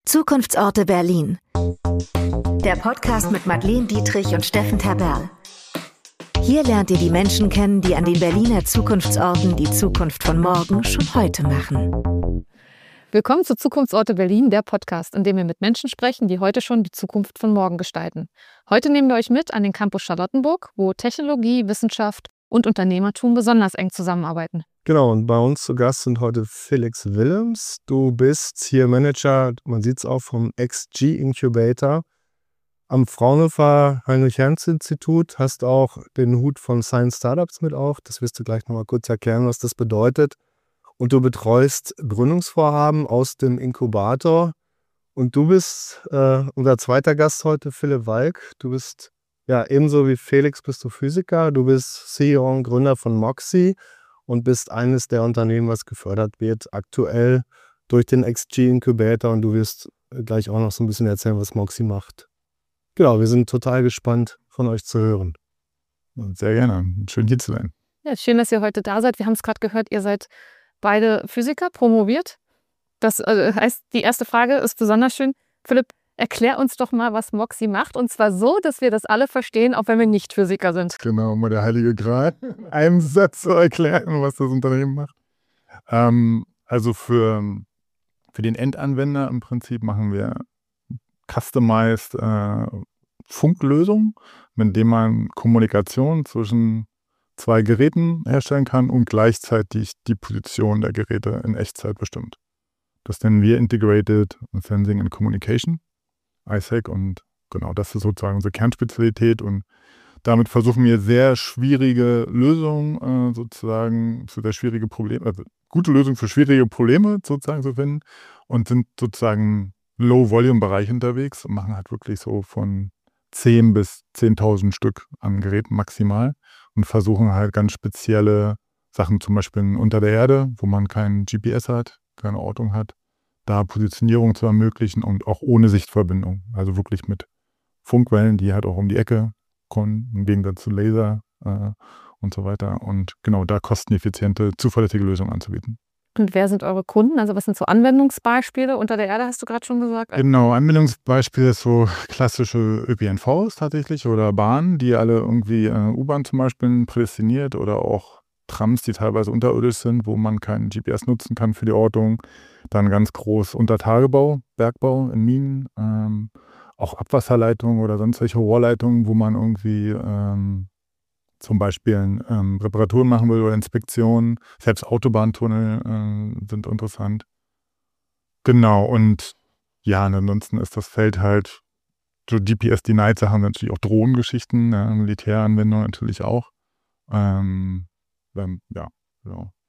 Zukunftsorte Berlin. Der Podcast mit Madeleine Dietrich und Steffen Terberl. Hier lernt ihr die Menschen kennen, die an den Berliner Zukunftsorten die Zukunft von morgen schon heute machen. Willkommen zu Zukunftsorte Berlin, der Podcast, in dem wir mit Menschen sprechen, die heute schon die Zukunft von morgen gestalten. Heute nehmen wir euch mit an den Campus Charlottenburg, wo Technologie, Wissenschaft und Unternehmertum besonders eng zusammenarbeiten. Genau, und bei uns zu Gast sind heute Felix Willems. Du bist hier Manager, man sieht es auch, vom XG Incubator am Fraunhofer Heinrich-Hertz-Institut. Hast auch den Hut von Science Startups mit auf. Das wirst du gleich nochmal kurz erklären, was das bedeutet. Und du betreust Gründungsvorhaben aus dem Inkubator. Und du bist unser zweiter Gast heute, Philipp Walk. Du bist, ja, ebenso wie Felix bist du Physiker. Du bist CEO und Gründer von Moxie und bist eines der Unternehmen, was gefördert wird, aktuell durch den XG Incubator. Und du wirst gleich auch noch so ein bisschen erzählen, was Moxie macht. Genau, wir sind total gespannt, von euch zu hören. Sehr gerne. Schön, hier zu sein. Ja, schön, dass ihr heute da seid. Wir haben es gerade gehört, ihr seid beide Physiker, promoviert. Das heißt, die erste Frage ist besonders schön. Philipp, erklär uns doch mal, was Moxie macht. Und zwar so, dass wir das alle verstehen, auch wenn wir nicht Physiker sind. Genau, mal der heilige Gral. Einen Satz zu erklären, was das Unternehmen macht. Also für den Endanwender im Prinzip machen wir customized Funklösungen, mit denen man Kommunikation zwischen zwei Geräten herstellen kann und gleichzeitig die Position der Geräte in Echtzeit bestimmt. Das nennen wir Integrated Sensing and Communication, ISAC, und genau, das ist sozusagen unsere Kernspezialität, und damit versuchen wir sehr schwierige Lösungen sozusagen für sehr schwierige Probleme, also gute Lösungen für schwierige Probleme sozusagen zu finden, und sind sozusagen Low-Volume-Bereich unterwegs und machen halt wirklich so von 10 bis 10.000 Stück an Geräten maximal und versuchen halt ganz spezielle Sachen, zum Beispiel unter der Erde, wo man kein GPS hat, keine Ortung hat, da Positionierung zu ermöglichen und auch ohne Sichtverbindung. Also wirklich mit Funkwellen, die halt auch um die Ecke kommen, im Gegensatz zu Laser und so weiter. Und genau da kosteneffiziente, zuverlässige Lösungen anzubieten. Und wer sind eure Kunden? Also was sind so Anwendungsbeispiele? Unter der Erde hast du gerade schon gesagt. Genau, Anwendungsbeispiele ist so klassische ÖPNVs tatsächlich oder Bahnen, die alle irgendwie U-Bahn zum Beispiel prädestiniert, oder auch Trams, die teilweise unterirdisch sind, wo man keinen GPS nutzen kann für die Ortung. Dann ganz groß Untertagebau, Bergbau in Minen, auch Abwasserleitungen oder sonst welche Rohrleitungen, wo man irgendwie zum Beispiel Reparaturen machen will oder Inspektionen. Selbst Autobahntunnel sind interessant. Genau, und ja, ansonsten ist das Feld halt so GPS-denied Sachen, natürlich auch Drohnengeschichten, Militäranwendungen natürlich auch. Ja, genau.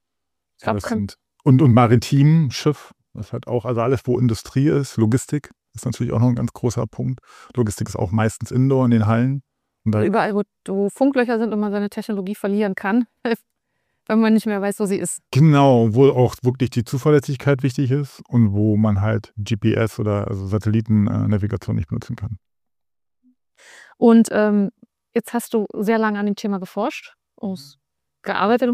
Und maritim, Schiff, das hat auch, also alles, wo Industrie ist, Logistik ist natürlich auch noch ein ganz großer Punkt. Logistik ist auch meistens Indoor in den Hallen. Überall, wo Funklöcher sind und man seine Technologie verlieren kann, wenn man nicht mehr weiß, wo sie ist. Genau, wo auch wirklich die Zuverlässigkeit wichtig ist und wo man halt GPS oder also Satellitennavigation nicht benutzen kann. Und jetzt hast du sehr lange an dem Thema geforscht, gearbeitet.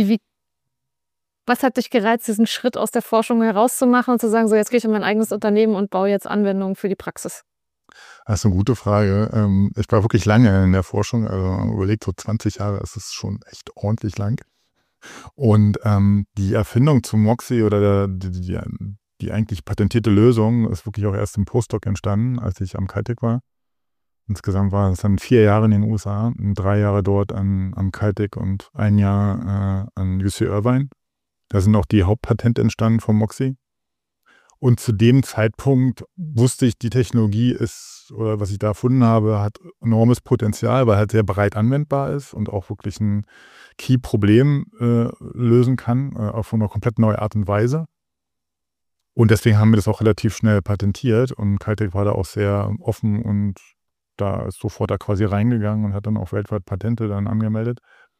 Was hat dich gereizt, diesen Schritt aus der Forschung herauszumachen und zu sagen, so jetzt gehe ich in mein eigenes Unternehmen und baue jetzt Anwendungen für die Praxis? Das ist eine gute Frage. Ich war wirklich lange in der Forschung, also überlegt, so 20 Jahre ist es schon echt ordentlich lang. Und die Erfindung zu Moxie oder die eigentlich patentierte Lösung ist wirklich auch erst im Postdoc entstanden, als ich am Caltech war. Insgesamt waren es dann 4 Jahre in den USA, 3 Jahre dort am Caltech und 1 Jahr an UC Irvine. Da sind auch die Hauptpatente entstanden von Moxie. Und zu dem Zeitpunkt wusste ich, die Technologie ist, oder was ich da erfunden habe, hat enormes Potenzial, weil halt sehr breit anwendbar ist und auch wirklich ein Key-Problem lösen kann, auf eine komplett neue Art und Weise. Und deswegen haben wir das auch relativ schnell patentiert, und Caltech war da auch sehr offen und da ist sofort da quasi reingegangen und hat dann auch weltweit Patente dann angemeldet.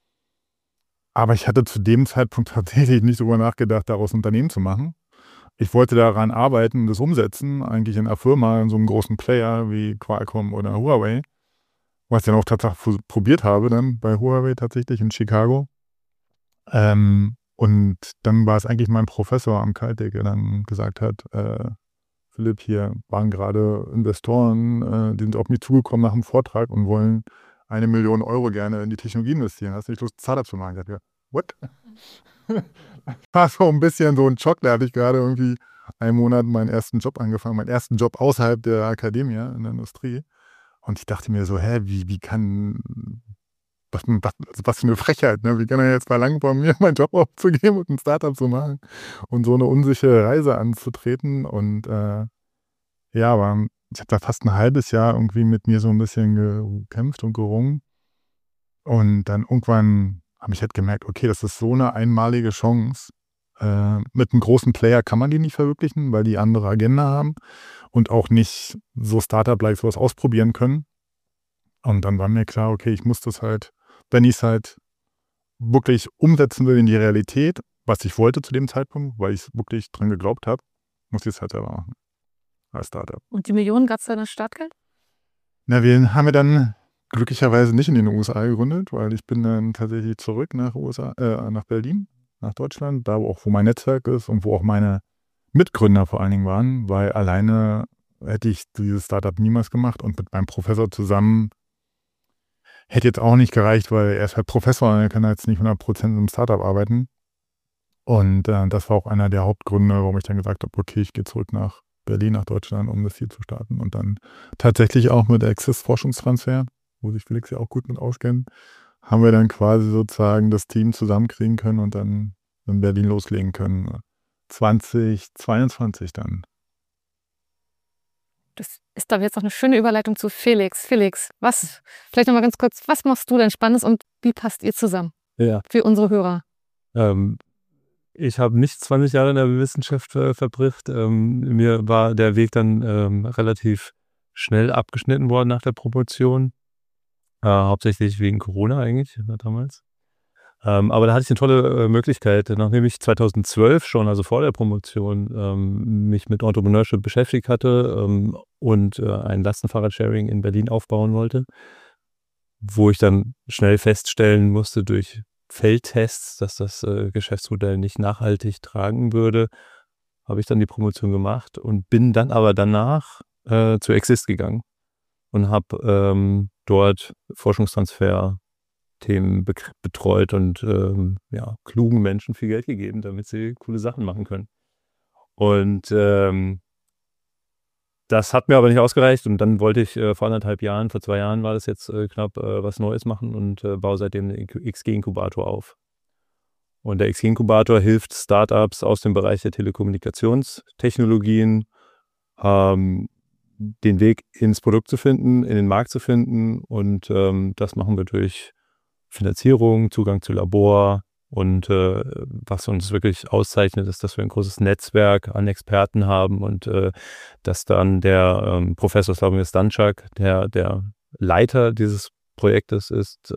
Aber ich hatte zu dem Zeitpunkt tatsächlich nicht darüber nachgedacht, daraus ein Unternehmen zu machen. Ich wollte daran arbeiten und das umsetzen, eigentlich in einer Firma, in so einem großen Player wie Qualcomm oder Huawei, was ich dann auch tatsächlich probiert habe, dann bei Huawei tatsächlich in Chicago. Und dann war es eigentlich mein Professor am Caltech, der dann gesagt hat, Philipp, hier waren gerade Investoren, die sind auf mich zugekommen nach dem Vortrag und wollen 1 Million Euro gerne in die Technologie investieren. Hast du nicht Lust, ein Startup zu machen? Ich dachte, what? War so ein bisschen so ein Schock, da hatte ich gerade irgendwie einen Monat meinen ersten Job angefangen, meinen ersten Job außerhalb der Akademie in der Industrie. Und ich dachte mir so, wie kann, was für eine Frechheit, ne? Wie kann er jetzt verlangen von mir, meinen Job aufzugeben und ein Startup zu machen und so eine unsichere Reise anzutreten. Und aber ich habe da fast ein halbes Jahr irgendwie mit mir so ein bisschen gekämpft und gerungen. Und dann irgendwann habe ich halt gemerkt, okay, das ist so eine einmalige Chance. Mit einem großen Player kann man die nicht verwirklichen, weil die andere Agenda haben und auch nicht so Startup-like sowas ausprobieren können. Und dann war mir klar, okay, ich muss das halt, wenn ich es halt wirklich umsetzen will in die Realität, was ich wollte zu dem Zeitpunkt, weil ich wirklich dran geglaubt habe, muss ich es halt selber machen. Als Startup. Und die Millionen, gab es da das Startgeld? Na, wir haben ja dann glücklicherweise nicht in den USA gegründet, weil ich bin dann tatsächlich zurück nach Berlin, nach Deutschland, da wo mein Netzwerk ist und wo auch meine Mitgründer vor allen Dingen waren, weil alleine hätte ich dieses Startup niemals gemacht und mit meinem Professor zusammen hätte jetzt auch nicht gereicht, weil er ist halt Professor und er kann jetzt nicht 100% im Startup arbeiten. Und das war auch einer der Hauptgründe, warum ich dann gesagt habe, okay, ich gehe zurück nach Berlin, nach Deutschland, um das hier zu starten. Und dann tatsächlich auch mit Access Forschungstransfer, wo sich Felix ja auch gut mit auskennt, haben wir dann quasi sozusagen das Team zusammenkriegen können und dann in Berlin loslegen können. 2022 dann. Das ist doch jetzt noch eine schöne Überleitung zu Felix. Felix, vielleicht nochmal ganz kurz, was machst du denn Spannendes und wie passt ihr zusammen? Ja. Für unsere Hörer. Ich habe nicht 20 Jahre in der Wissenschaft verbracht. Mir war der Weg dann relativ schnell abgeschnitten worden nach der Promotion. Hauptsächlich wegen Corona eigentlich damals. Aber da hatte ich eine tolle Möglichkeit, nachdem ich 2012 schon, also vor der Promotion, mich mit Entrepreneurship beschäftigt hatte und ein Lastenfahrradsharing in Berlin aufbauen wollte, wo ich dann schnell feststellen musste durch Feldtests, dass das Geschäftsmodell nicht nachhaltig tragen würde, habe ich dann die Promotion gemacht und bin dann aber danach zu Exist gegangen und habe dort Forschungstransfer-Themen betreut und klugen Menschen viel Geld gegeben, damit sie coole Sachen machen können. Und das hat mir aber nicht ausgereicht und dann wollte ich vor 2 Jahren war das jetzt knapp, was Neues machen und baue seitdem den XG-Inkubator auf. Und der XG-Inkubator hilft Startups aus dem Bereich der Telekommunikationstechnologien, den Weg ins Produkt zu finden, in den Markt zu finden und das machen wir durch Finanzierung, Zugang zu Labor und was uns wirklich auszeichnet, ist, dass wir ein großes Netzwerk an Experten haben und dass dann der Professor Sławomir Stanczak, der Leiter dieses Projektes ist,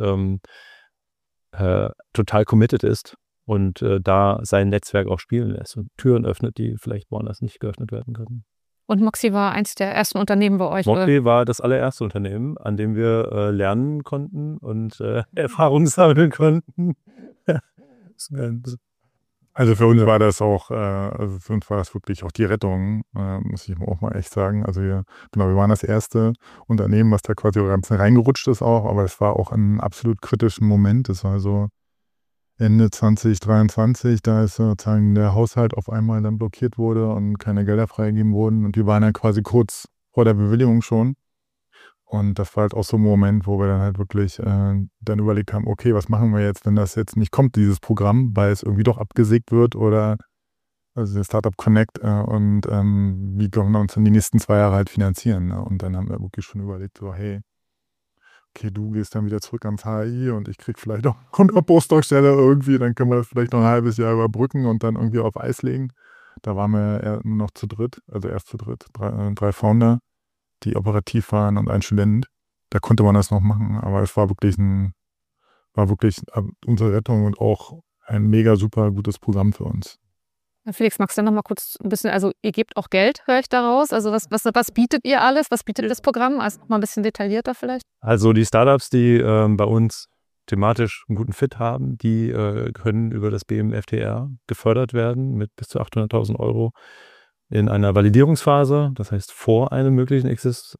total committed ist und da sein Netzwerk auch spielen lässt und Türen öffnet, die vielleicht woanders nicht geöffnet werden können. Und Moxie war eins der ersten Unternehmen bei euch? Moxie war das allererste Unternehmen, an dem wir lernen konnten und Erfahrungen sammeln konnten. Also für uns war das auch, wirklich auch die Rettung, muss ich auch mal echt sagen. Also wir waren das erste Unternehmen, was da quasi ganz reingerutscht ist auch, aber es war auch ein absolut kritischen Moment. Das war so Ende 2023, da ist sozusagen der Haushalt auf einmal dann blockiert wurde und keine Gelder freigegeben wurden und wir waren dann quasi kurz vor der Bewilligung schon. Und das war halt auch so ein Moment, wo wir dann halt wirklich dann überlegt haben, okay, was machen wir jetzt, wenn das jetzt nicht kommt, dieses Programm, weil es irgendwie doch abgesägt wird oder also der Startup Connect und wie können wir uns dann die nächsten 2 Jahre halt finanzieren. Ne? Und dann haben wir wirklich schon überlegt, so hey, okay, du gehst dann wieder zurück ans HI und ich krieg vielleicht auch eine Postdoc-Stelle irgendwie, dann können wir das vielleicht noch ein halbes Jahr überbrücken und dann irgendwie auf Eis legen. Da waren wir nur noch zu dritt, also erst zu dritt, 3 Founder, die operativ waren und ein Student. Da konnte man das noch machen, aber es war wirklich unsere Rettung und auch ein mega super gutes Programm für uns. Felix, magst du noch mal kurz ein bisschen, also ihr gebt auch Geld, höre ich daraus. Also was bietet ihr alles? Was bietet das Programm? Also noch mal ein bisschen detaillierter vielleicht. Also die Startups, die bei uns thematisch einen guten Fit haben, die können über das BMFTR gefördert werden mit bis zu 800.000 Euro in einer Validierungsphase, das heißt vor einem möglichen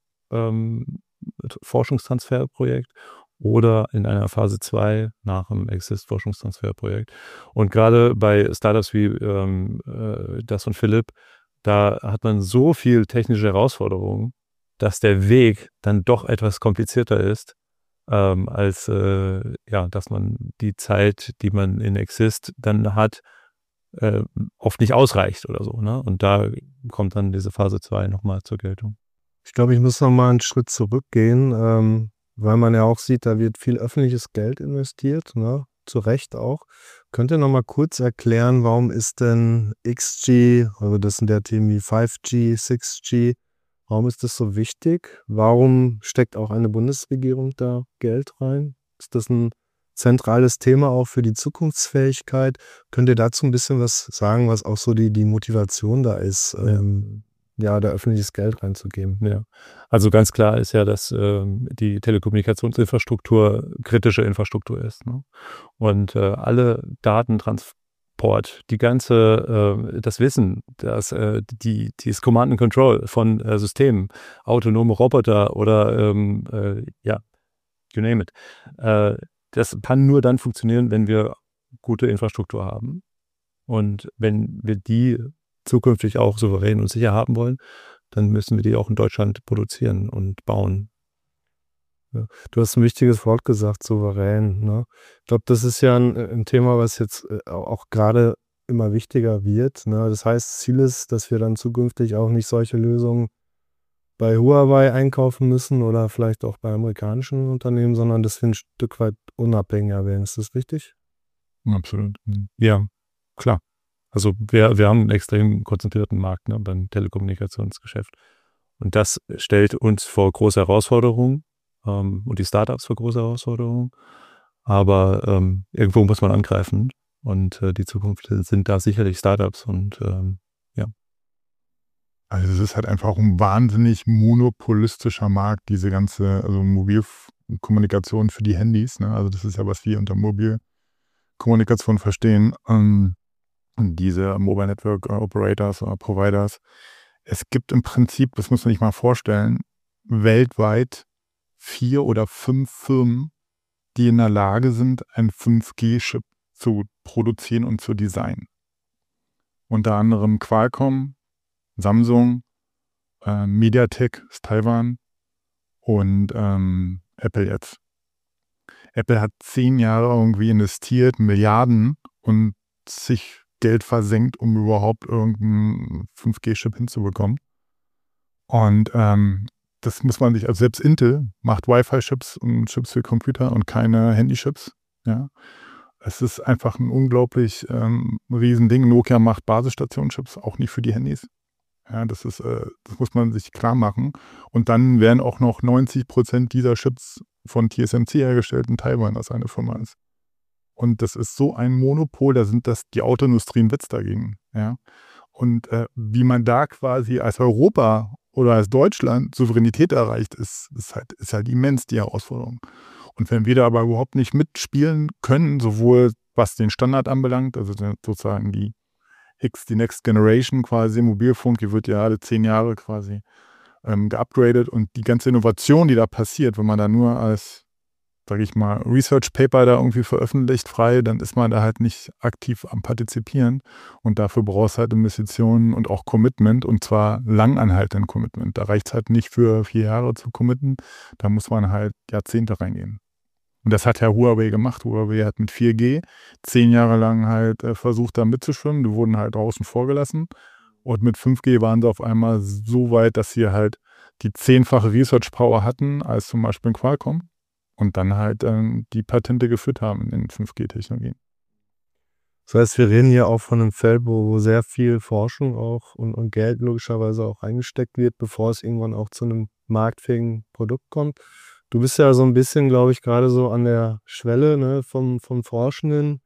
Exist-Forschungstransferprojekt oder in einer Phase 2 nach einem Exist-Forschungstransferprojekt. Und gerade bei Startups wie das von Philipp, da hat man so viel technische Herausforderungen, dass der Weg dann doch etwas komplizierter ist, als dass man die Zeit, die man in Exist dann hat, oft nicht ausreicht oder so. Ne? Und da kommt dann diese Phase 2 nochmal zur Geltung. Ich glaube, ich muss noch mal einen Schritt zurückgehen, weil man ja auch sieht, da wird viel öffentliches Geld investiert, ne? Zu Recht auch. Könnt ihr noch mal kurz erklären, warum ist denn XG, also das sind ja Themen wie 5G, 6G, warum ist das so wichtig? Warum steckt auch eine Bundesregierung da Geld rein? Ist das ein zentrales Thema auch für die Zukunftsfähigkeit? Könnt ihr dazu ein bisschen was sagen, was auch so die Motivation da ist, da öffentliches Geld reinzugeben? Ja, also ganz klar ist ja, dass die Telekommunikationsinfrastruktur kritische Infrastruktur ist. Ne? Und alle Datentransport, das Wissen, das Command and Control von Systemen, autonome Roboter oder you name it, das kann nur dann funktionieren, wenn wir gute Infrastruktur haben. Und wenn wir die zukünftig auch souverän und sicher haben wollen, dann müssen wir die auch in Deutschland produzieren und bauen. Ja. Du hast ein wichtiges Wort gesagt, souverän. Ne? Ich glaube, das ist ja ein Thema, was jetzt auch gerade immer wichtiger wird. Ne? Das heißt, Ziel ist, dass wir dann zukünftig auch nicht solche Lösungen bei Huawei einkaufen müssen oder vielleicht auch bei amerikanischen Unternehmen, sondern dass wir ein Stück weit unabhängiger werden. Ist das richtig? Absolut. Ja, klar. Also wir haben einen extrem konzentrierten Markt, ne, beim Telekommunikationsgeschäft. Und das stellt uns vor große Herausforderungen und die Startups vor große Herausforderungen. Aber irgendwo muss man angreifen. Und die Zukunft sind da sicherlich Startups und Also es ist halt einfach ein wahnsinnig monopolistischer Markt, diese ganze Mobilkommunikation für die Handys. Ne? Also das ist ja, was wir unter Mobilkommunikation verstehen. Diese Mobile Network Operators oder Providers. Es gibt im Prinzip, das muss man sich mal vorstellen, weltweit 4 oder 5 Firmen, die in der Lage sind, einen 5G-Chip zu produzieren und zu designen. Unter anderem Qualcomm, Samsung, MediaTek ist Taiwan und Apple jetzt. Apple hat 10 Jahre irgendwie investiert, Milliarden und sich Geld versenkt, um überhaupt irgendeinen 5G-Chip hinzubekommen. Und das muss man sich, also selbst Intel macht Wi-Fi-Chips und Chips für Computer und keine Handy-Chips. Ja. Es ist einfach ein unglaublich riesen Ding. Nokia macht Basisstationen-Chips, auch nicht für die Handys. Ja, das muss man sich klar machen. Und dann werden auch noch 90% dieser Chips von TSMC hergestellt in Taiwan, was eine Firma ist. Und das ist so ein Monopol, da sind die Autoindustrie ein Witz dagegen. Ja? Und wie man da quasi als Europa oder als Deutschland Souveränität erreicht, ist halt immens die Herausforderung. Und wenn wir da aber überhaupt nicht mitspielen können, sowohl was den Standard anbelangt, also sozusagen die Next Generation quasi, Mobilfunk, die wird ja alle 10 Jahre quasi geupgradet und die ganze Innovation, die da passiert, wenn man da nur als, sage ich mal, Research Paper da irgendwie veröffentlicht, frei, dann ist man da halt nicht aktiv am Partizipieren und dafür braucht es halt Investitionen und auch Commitment und zwar langanhaltenden Commitment. Da reicht es halt nicht für 4 Jahre zu committen, da muss man halt Jahrzehnte reingehen. Und das hat ja Huawei gemacht. Huawei hat mit 4G 10 Jahre lang halt versucht, da mitzuschwimmen. Die wurden halt draußen vorgelassen. Und mit 5G waren sie auf einmal so weit, dass sie halt die 10-fache Research Power hatten, als zum Beispiel in Qualcomm. Und dann halt die Patente geführt haben in den 5G-Technologien. Das heißt, wir reden hier auch von einem Feld, wo sehr viel Forschung auch und Geld logischerweise auch eingesteckt wird, bevor es irgendwann auch zu einem marktfähigen Produkt kommt. Du bist ja so ein bisschen, glaube ich, gerade so an der Schwelle, ne, vom Forschenden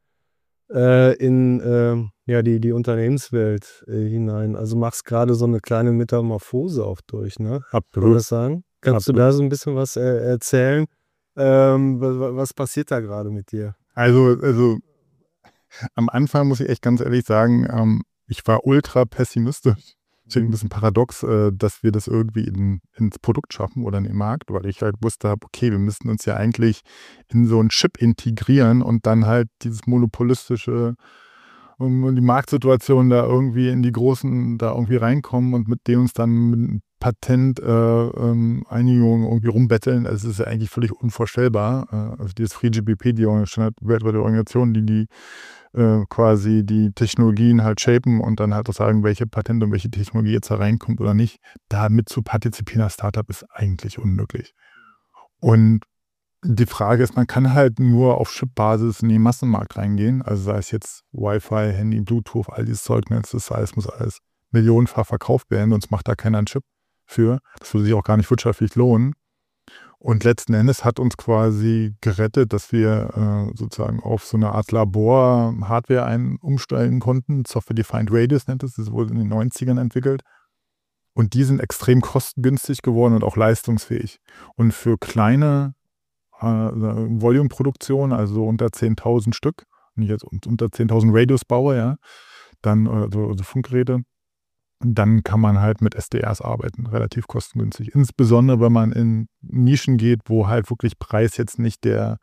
in die Unternehmenswelt hinein. Also machst gerade so eine kleine Metamorphose auch durch, ne? Kann man das sagen? Kannst du da so ein bisschen was erzählen? Was passiert da gerade mit dir? Also am Anfang muss ich echt ganz ehrlich sagen, ich war ultra pessimistisch. ein bisschen paradox, dass wir das irgendwie ins Produkt schaffen oder in den Markt, weil ich halt wusste habe, okay, wir müssten uns ja eigentlich in so einen Chip integrieren und dann halt dieses monopolistische die Marktsituation da irgendwie in die Großen da irgendwie reinkommen und mit denen uns dann mit Patenteinigungen irgendwie rumbetteln. Also es ist ja eigentlich völlig unvorstellbar. Also dieses FreeGPP, die weltweite Organisation, die quasi die Technologien halt shapen und dann halt auch sagen, welche Patente und welche Technologie jetzt da reinkommt oder nicht, da mit zu partizipieren als Startup ist eigentlich unmöglich. Und die Frage ist, man kann halt nur auf Chip-Basis in den Massenmarkt reingehen, also sei es jetzt Wi-Fi, Handy, Bluetooth, all dieses Zeugnis, das heißt, muss alles millionenfach verkauft werden, sonst macht da keiner einen Chip für. Das würde sich auch gar nicht wirtschaftlich lohnen. Und letzten Endes hat uns quasi gerettet, dass wir sozusagen auf so eine Art Labor-Hardware umsteigen konnten. Software-Defined Radios nennt es, das wurde in den 90ern entwickelt. Und die sind extrem kostengünstig geworden und auch leistungsfähig. Und für kleine Volume-Produktion, also unter 10.000 Stück, wenn ich jetzt unter 10.000 Radios baue, ja, dann also Funkgeräte, dann kann man halt mit SDRs arbeiten, relativ kostengünstig. Insbesondere, wenn man in Nischen geht, wo halt wirklich Preis jetzt nicht das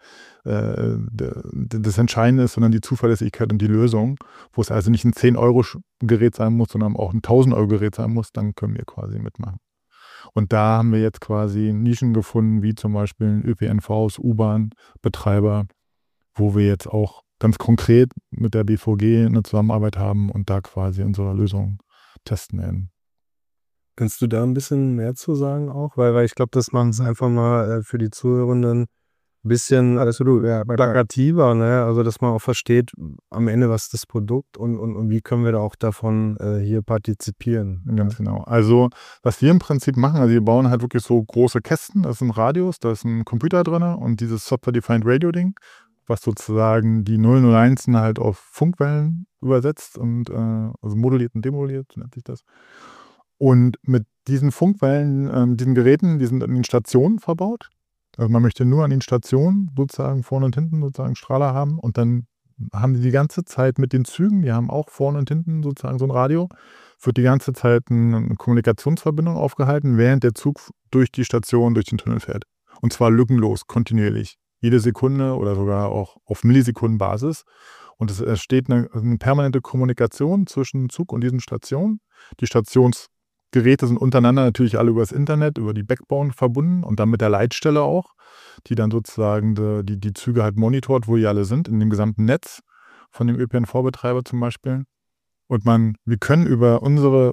Entscheidende ist, sondern die Zuverlässigkeit und die Lösung, wo es also nicht ein 10-Euro-Gerät sein muss, sondern auch ein 1.000-Euro-Gerät sein muss, dann können wir quasi mitmachen. Und da haben wir jetzt quasi Nischen gefunden, wie zum Beispiel ÖPNVs, U-Bahn-Betreiber, wo wir jetzt auch ganz konkret mit der BVG eine Zusammenarbeit haben und da quasi unsere Lösung testen werden. Kannst du da ein bisschen mehr zu sagen auch? Weil ich glaube, das macht es einfach mal für die Zuhörenden ein bisschen plakativer, ne? Also dass man auch versteht am Ende, was ist das Produkt und wie können wir da auch davon hier partizipieren. Ganz genau. Also was wir im Prinzip machen, also wir bauen halt wirklich so große Kästen, das sind Radios, da ist ein Computer drin und dieses Software-Defined Radio-Ding, was sozusagen die 001 halt auf Funkwellen übersetzt und also moduliert und demoduliert, nennt sich das. Und mit diesen Funkwellen, diesen Geräten, die sind in den Stationen verbaut. Also man möchte nur an den Stationen sozusagen vorne und hinten sozusagen Strahler haben und dann haben die ganze Zeit mit den Zügen, die haben auch vorne und hinten sozusagen so ein Radio, wird die ganze Zeit eine Kommunikationsverbindung aufgehalten, während der Zug durch die Station, durch den Tunnel fährt. Und zwar lückenlos, kontinuierlich. Jede Sekunde oder sogar auch auf Millisekundenbasis. Und es entsteht eine permanente Kommunikation zwischen Zug und diesen Stationen. Die Stationsgeräte sind untereinander natürlich alle über das Internet, über die Backbone verbunden und dann mit der Leitstelle auch, die dann sozusagen die Züge halt monitort, wo die alle sind, in dem gesamten Netz von dem ÖPNV-Betreiber zum Beispiel. Und wir können über unsere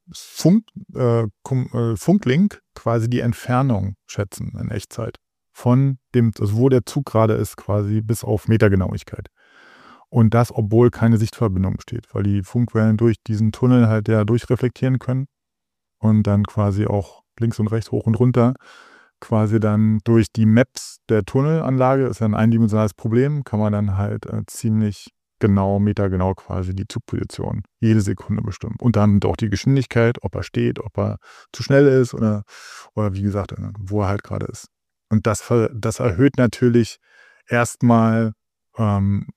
Funklink quasi die Entfernung schätzen in Echtzeit. Von dem, also wo der Zug gerade ist, quasi bis auf Metergenauigkeit. Und das, obwohl keine Sichtverbindung besteht, weil die Funkwellen durch diesen Tunnel halt ja durchreflektieren können und dann quasi auch links und rechts, hoch und runter, quasi dann durch die Maps der Tunnelanlage, ist ja ein eindimensionales Problem, kann man dann halt ziemlich genau, metergenau quasi die Zugposition jede Sekunde bestimmen. Und dann auch die Geschwindigkeit, ob er steht, ob er zu schnell ist oder wie gesagt, wo er halt gerade ist. Und das erhöht natürlich erstmal, man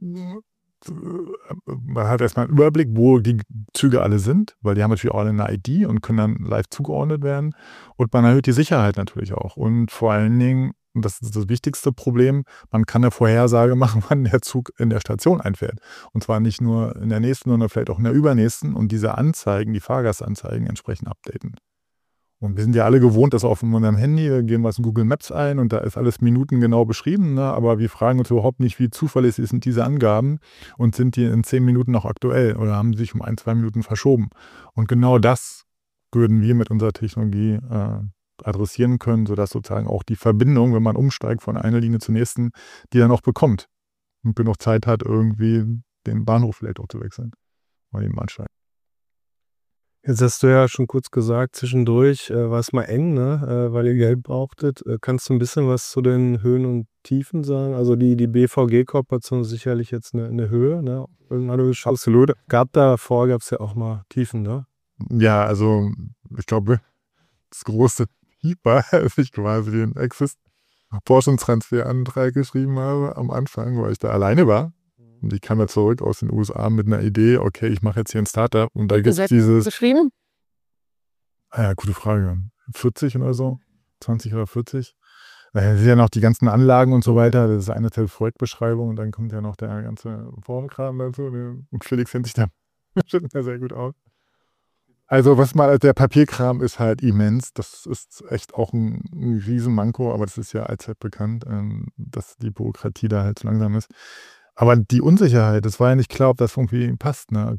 hat erstmal einen Überblick, wo die Züge alle sind, weil die haben natürlich auch alle eine ID und können dann live zugeordnet werden. Und man erhöht die Sicherheit natürlich auch. Und vor allen Dingen, und das ist das wichtigste Problem, man kann eine Vorhersage machen, wann der Zug in der Station einfährt. Und zwar nicht nur in der nächsten, sondern vielleicht auch in der übernächsten und diese Anzeigen, die Fahrgastanzeigen entsprechend updaten. Und wir sind ja alle gewohnt, dass auf unserem Handy, wir gehen was in Google Maps ein und da ist alles minutengenau beschrieben, ne? Aber wir fragen uns überhaupt nicht, wie zuverlässig sind diese Angaben und sind die in 10 Minuten noch aktuell oder haben sich um 1-2 Minuten verschoben. Und genau das würden wir mit unserer Technologie adressieren können, sodass sozusagen auch die Verbindung, wenn man umsteigt von einer Linie zur nächsten, die dann auch bekommt und genug Zeit hat, irgendwie den Bahnhof vielleicht auch zu wechseln oder den Bahnsteig. Jetzt hast du ja schon kurz gesagt, zwischendurch war es mal eng, ne? Weil ihr Geld brauchtet. Kannst du ein bisschen was zu den Höhen und Tiefen sagen? Also die BVG-Kooperation ist sicherlich jetzt eine Höhe, ne? Absolut. Gab es ja auch mal Tiefen, ne? Ja, also ich glaube, das große Tief war, als ich quasi den Forschungstransferantrag geschrieben habe am Anfang, weil ich da alleine war. Und ich kam ja zurück aus den USA mit einer Idee, okay, ich mache jetzt hier ein Startup und da gibt es dieses... Geschrieben? Ja, gute Frage. 40 oder so? 20 oder 40? Es sind ja noch die ganzen Anlagen und so weiter. Das ist eine der Projektbeschreibung und dann kommt ja noch der ganze Formkram dazu. Und Felix kennt sich da sehr gut aus. Also der Papierkram ist halt immens. Das ist echt auch ein Riesenmanko, aber das ist ja allzeit bekannt, dass die Bürokratie da halt so langsam ist. Aber die Unsicherheit, das war ja nicht klar, ob das irgendwie passt. Ne?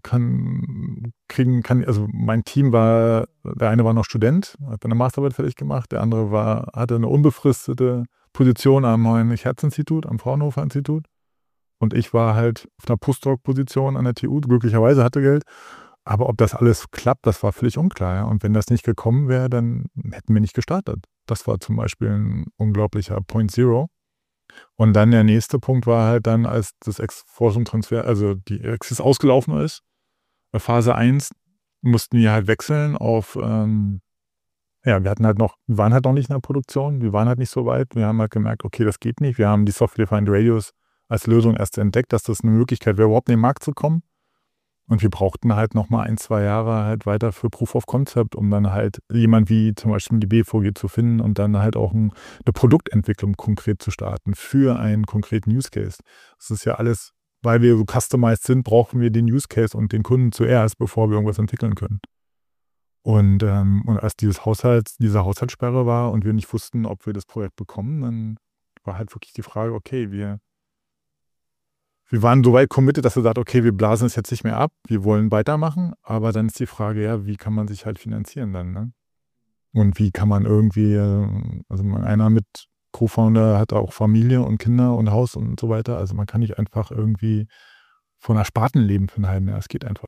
Also mein Team der eine war noch Student, hat eine Masterarbeit fertig gemacht, der andere hatte eine unbefristete Position am Heinrich-Hertz-Institut, am Fraunhofer-Institut. Und ich war halt auf einer Postdoc-Position an der TU, glücklicherweise hatte Geld. Aber ob das alles klappt, das war völlig unklar. Ja? Und wenn das nicht gekommen wäre, dann hätten wir nicht gestartet. Das war zum Beispiel ein unglaublicher Point Zero. Und dann der nächste Punkt war halt dann, als das Forschungstransfer, also die Exis ausgelaufen ist, Phase 1, mussten wir halt wechseln auf, wir waren halt noch nicht in der Produktion, wir waren halt nicht so weit. Wir haben halt gemerkt, okay, das geht nicht. Wir haben die Software-Defined Radios als Lösung erst entdeckt, dass das eine Möglichkeit wäre, überhaupt in den Markt zu kommen. Und wir brauchten halt nochmal 1-2 Jahre halt weiter für Proof of Concept, um dann halt jemand wie zum Beispiel die BVG zu finden und dann halt auch eine Produktentwicklung konkret zu starten für einen konkreten Use Case. Das ist ja alles, weil wir so customized sind, brauchen wir den Use Case und den Kunden zuerst, bevor wir irgendwas entwickeln können. Und als diese Haushaltssperre war und wir nicht wussten, ob wir das Projekt bekommen, dann war halt wirklich die Frage, okay, wir waren so weit committed, dass wir sagt, okay, wir blasen es jetzt nicht mehr ab, wir wollen weitermachen, aber dann ist die Frage, ja, wie kann man sich halt finanzieren dann, ne? Und wie kann man irgendwie, also einer mit Co-Founder hat auch Familie und Kinder und Haus und so weiter, also man kann nicht einfach irgendwie von Ersparten leben für ein halbes Jahr, es geht einfach.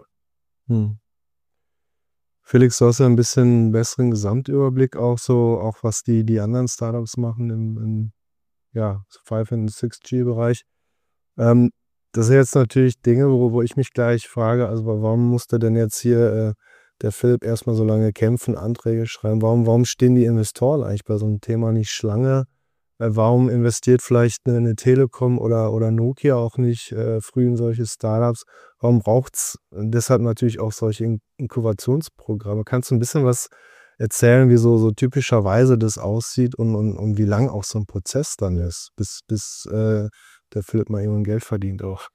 Felix, du hast ja ein bisschen einen besseren Gesamtüberblick auch was die anderen Startups machen im 5- und 6G-Bereich. Das sind jetzt natürlich Dinge, wo ich mich gleich frage, also warum musste denn jetzt hier der Philipp erstmal so lange kämpfen, Anträge schreiben? Warum stehen die Investoren eigentlich bei so einem Thema nicht Schlange? Warum investiert vielleicht eine Telekom oder Nokia auch nicht früh in solche Startups? Warum braucht es deshalb natürlich auch solche Inkubationsprogramme? Kannst du ein bisschen was erzählen, wie so typischerweise das aussieht und wie lang auch so ein Prozess dann ist, bis der Philipp mal irgendwann Geld verdient auch.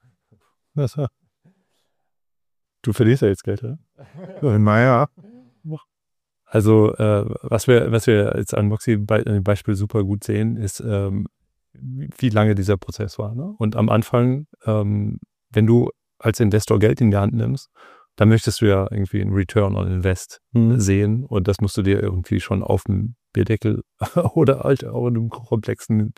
Du verdienst ja jetzt Geld, oder? Naja. Also was wir jetzt an Moxie-Beispiel super gut sehen, ist, wie lange dieser Prozess war. Ne? Und am Anfang, wenn du als Investor Geld in die Hand nimmst, dann möchtest du ja irgendwie einen Return on Invest sehen und das musst du dir irgendwie schon auf dem Bierdeckel oder halt auch in einem komplexen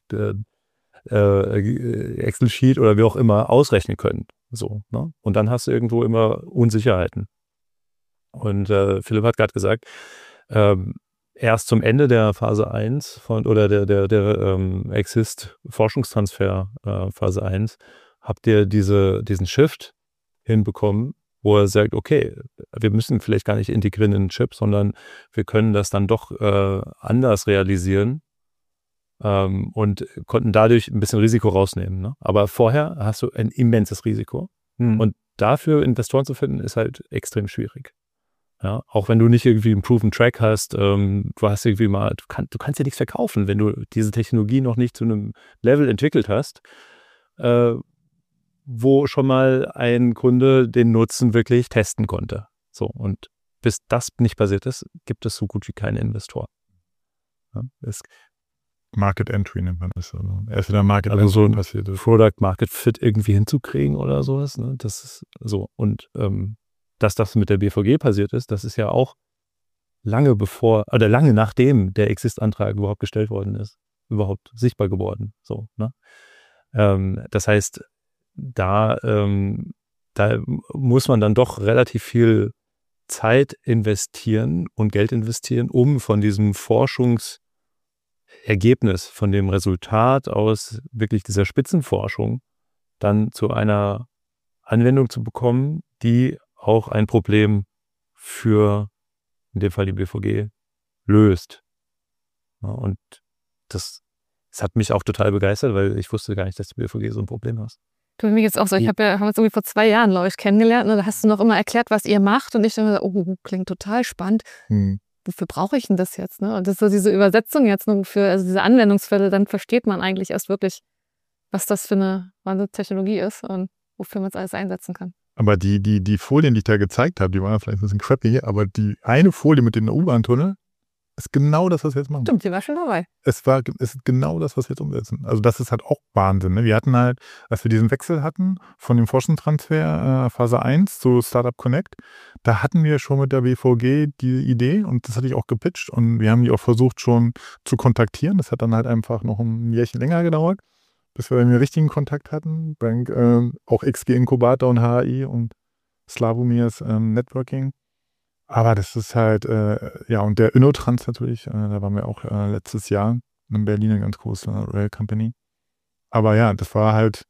Excel-Sheet oder wie auch immer ausrechnen können. So, ne? Und dann hast du irgendwo immer Unsicherheiten. Und Philipp hat gerade gesagt, erst zum Ende der Phase 1 oder der Exist Forschungstransfer Phase 1 habt ihr diesen Shift hinbekommen, wo er sagt, okay, wir müssen vielleicht gar nicht integrieren in den Chip, sondern wir können das dann doch anders realisieren. Und konnten dadurch ein bisschen Risiko rausnehmen. Ne? Aber vorher hast du ein immenses Risiko. Und dafür Investoren zu finden, ist halt extrem schwierig. Ja? Auch wenn du nicht irgendwie einen Proven Track hast, du kannst ja nichts verkaufen, wenn du diese Technologie noch nicht zu einem Level entwickelt hast, wo schon mal ein Kunde den Nutzen wirklich testen konnte. So, und bis das nicht passiert ist, gibt es so gut wie keine Investoren. Ja? Market Entry nennt man das. Erst wieder Market Entry so ein passiert ist. Product Market Fit irgendwie hinzukriegen oder sowas. Ne? Das ist so. Und dass das mit der BVG passiert ist, das ist ja auch lange nachdem der Exist-Antrag überhaupt gestellt worden ist, überhaupt sichtbar geworden. So, ne? Das heißt, da muss man dann doch relativ viel Zeit investieren und Geld investieren, um von diesem Forschungsergebnis, von dem Resultat aus wirklich dieser Spitzenforschung dann zu einer Anwendung zu bekommen, die auch ein Problem für, in dem Fall die BVG, löst. Ja, und das hat mich auch total begeistert, weil ich wusste gar nicht, dass die BVG so ein Problem hat. Du, mir geht's auch so. Haben uns irgendwie vor 2 Jahren, glaube ich, kennengelernt. Und da hast du noch immer erklärt, was ihr macht. Und ich dachte mir, oh, klingt total spannend. wofür brauche ich denn das jetzt? Ne? Und das ist so diese Übersetzung jetzt nur für, also diese Anwendungsfälle, dann versteht man eigentlich erst wirklich, was das für eine Technologie ist und wofür man es alles einsetzen kann. Aber die Folien, die ich da gezeigt habe, die waren vielleicht ein bisschen crappy, aber die eine Folie mit dem U-Bahn-Tunnel ist genau das, was wir jetzt machen. Stimmt, die war schon dabei. Es ist genau das, was wir jetzt umsetzen. Also das ist halt auch Wahnsinn. Ne? Wir hatten halt, als wir diesen Wechsel hatten von dem Forschungstransfer Phase 1 zu Startup Connect, da hatten wir schon mit der BVG die Idee und das hatte ich auch gepitcht und wir haben die auch versucht schon zu kontaktieren. Das hat dann halt einfach noch ein Jährchen länger gedauert, bis wir den richtigen Kontakt hatten. Auch XG Inkubator und HAI und Slavomirs Networking. Aber das ist halt, und der InnoTrans natürlich, da waren wir auch letztes Jahr in Berlin, eine ganz große Rail Company. Aber ja, das war halt,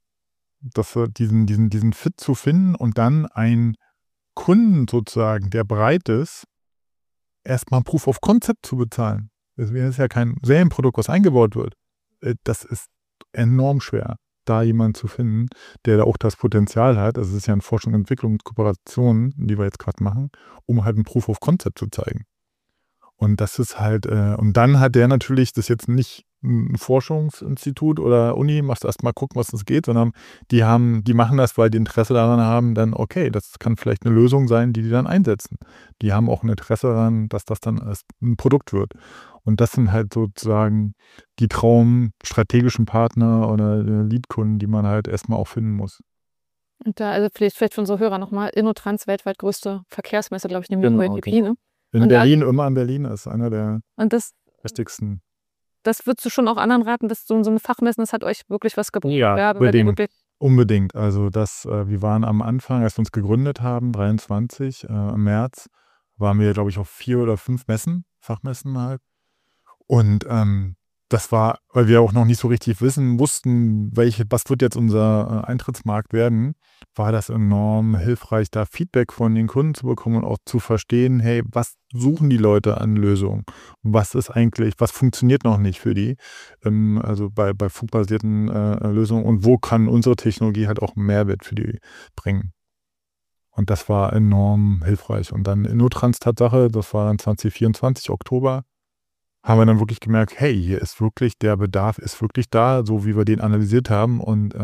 diesen Fit zu finden und dann einen Kunden sozusagen, der bereit ist, erstmal Proof of Concept zu bezahlen. Das ist ja kein Serienprodukt, was eingebaut wird. Das ist enorm schwer, da jemanden zu finden, der da auch das Potenzial hat. Also es ist ja eine Forschung, Entwicklung, Kooperation, die wir jetzt gerade machen, um halt ein Proof of Concept zu zeigen. Und das ist halt, und dann hat der natürlich, das ist jetzt nicht ein Forschungsinstitut oder Uni, machst erst mal gucken, was das geht, sondern die machen das, weil die Interesse daran haben, dann okay, das kann vielleicht eine Lösung sein, die dann einsetzen. Die haben auch ein Interesse daran, dass das dann als ein Produkt wird. Und das sind halt sozusagen die strategischen Partner oder Leadkunden, die man halt erstmal auch finden muss. Und da, also vielleicht für unsere Hörer nochmal, InnoTrans weltweit größte Verkehrsmesse, glaube ich, neben dem Genau, UATP, ne? In Berlin, immer in Berlin, ist einer der wichtigsten. Das würdest du schon auch anderen raten, dass so eine Fachmessen, das hat euch wirklich was gebracht? Ja, unbedingt. Also wir waren am Anfang, als wir uns gegründet haben, 23 im März, waren wir, glaube ich, auf 4 oder 5 Messen, Fachmessen halt. Und das war, weil wir auch noch nicht so richtig wussten, was wird jetzt unser Eintrittsmarkt werden, war das enorm hilfreich, da Feedback von den Kunden zu bekommen und auch zu verstehen, hey, was suchen die Leute an Lösungen? Was funktioniert noch nicht für die? Also bei funkbasierten Lösungen und wo kann unsere Technologie halt auch einen Mehrwert für die bringen? Und das war enorm hilfreich. Und dann InnoTrans Tatsache, das war dann 2024, Oktober, haben wir dann wirklich gemerkt, hey, hier ist wirklich, der Bedarf ist wirklich da, so wie wir den analysiert haben. Und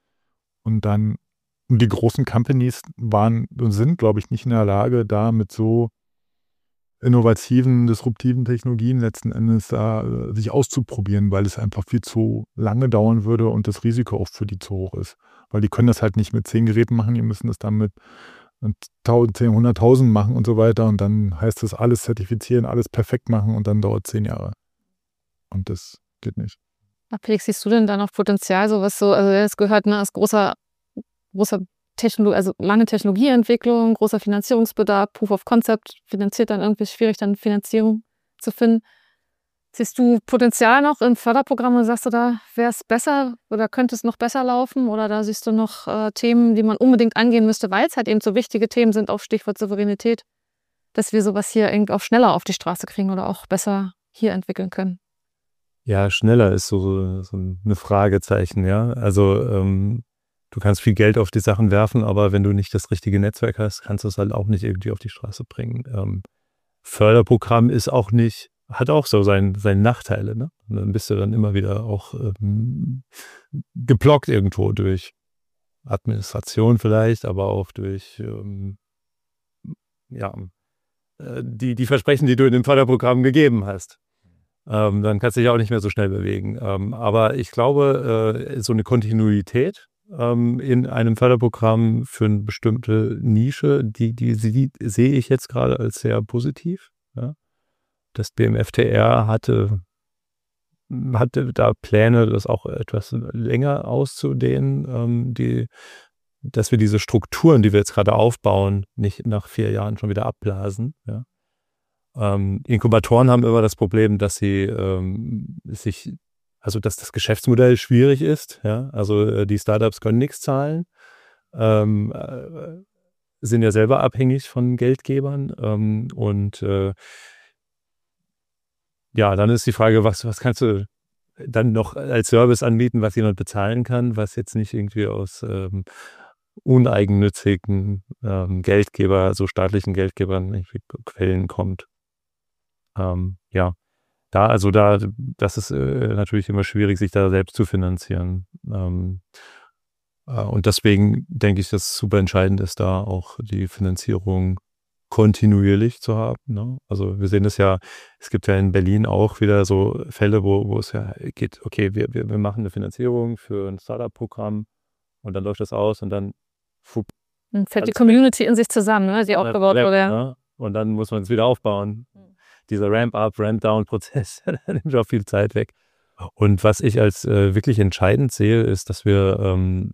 die großen Companies sind, glaube ich, nicht in der Lage, da mit so innovativen, disruptiven Technologien letzten Endes sich auszuprobieren, weil es einfach viel zu lange dauern würde und das Risiko auch für die zu hoch ist. Weil die können das halt nicht mit 10 Geräten machen, die müssen das dann mit 100.000 machen und so weiter und dann heißt es alles zertifizieren, alles perfekt machen und dann dauert 10 Jahre. Und das geht nicht. Felix, siehst du denn da noch Potenzial, also das gehört als großer Technologie, also lange Technologieentwicklung, großer Finanzierungsbedarf, Proof of Concept, finanziert dann irgendwie schwierig, dann Finanzierung zu finden. Siehst du Potenzial noch in Förderprogrammen? Sagst du, da wäre es besser oder könnte es noch besser laufen? Oder da siehst du noch Themen, die man unbedingt angehen müsste, weil es halt eben so wichtige Themen sind, auch Stichwort Souveränität, dass wir sowas hier irgendwie auch schneller auf die Straße kriegen oder auch besser hier entwickeln können? Ja, schneller ist so eine Fragezeichen, ja. Also du kannst viel Geld auf die Sachen werfen, aber wenn du nicht das richtige Netzwerk hast, kannst du es halt auch nicht irgendwie auf die Straße bringen. Förderprogramm hat auch so seine Nachteile, ne? Und dann bist du dann immer wieder auch geblockt irgendwo durch Administration vielleicht, aber auch durch die Versprechen, die du in dem Förderprogramm gegeben hast. Dann kannst du dich auch nicht mehr so schnell bewegen. Aber ich glaube, so eine Kontinuität in einem Förderprogramm für eine bestimmte Nische, die sehe ich jetzt gerade als sehr positiv. Ja? Das BMFTR hatte da Pläne, das auch etwas länger auszudehnen, dass wir diese Strukturen, die wir jetzt gerade aufbauen, nicht nach 4 Jahren schon wieder abblasen. Ja? Inkubatoren haben immer das Problem, dass sie dass das Geschäftsmodell schwierig ist. Ja? Also die Startups können nichts zahlen, sind ja selber abhängig von Geldgebern dann ist die Frage, was kannst du dann noch als Service anbieten, was jemand bezahlen kann, was jetzt nicht irgendwie aus uneigennützigen Geldgeber, so staatlichen Geldgebern Quellen kommt. das ist natürlich immer schwierig, sich da selbst zu finanzieren. Und deswegen denke ich, dass es super entscheidend ist, da auch die Finanzierung kontinuierlich zu haben. Ne? Also wir sehen das ja, es gibt ja in Berlin auch wieder so Fälle, wo es ja geht, okay, wir machen eine Finanzierung für ein Startup-Programm und dann läuft das aus und dann Dann fällt die Community in sich zusammen, ne, die aufgebaut wurde. Ne? Und dann muss man es wieder aufbauen. Dieser Ramp-up, Ramp-down-Prozess, der nimmt auch viel Zeit weg. Und was ich als wirklich entscheidend sehe, ist, dass wir